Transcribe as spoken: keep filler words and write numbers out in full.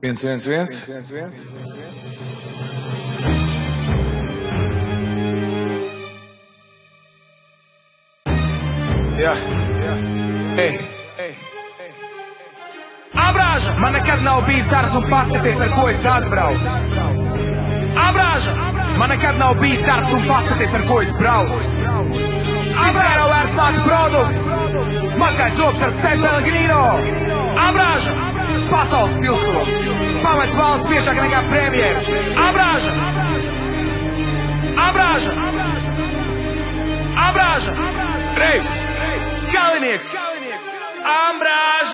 Viens, viens, viens. Jā, jā. Ei, ei, ei. Abrāža! Man nekad nav bijis darbs un paskaties, ar ko es atbraucu. Abrāža! Man nekad nav bijis darbs un paskaties, ar ko es braucu. Abrāža! Vērts vārds produkts. Mazgājs zops ar San Pellegrino. Abrāža! Pasaules pilsonis. Pamet valsts biežāk nekā premjeras. Abrāža! Abrāža! Abrāža! Reivs! Kalinieks! Abrāža!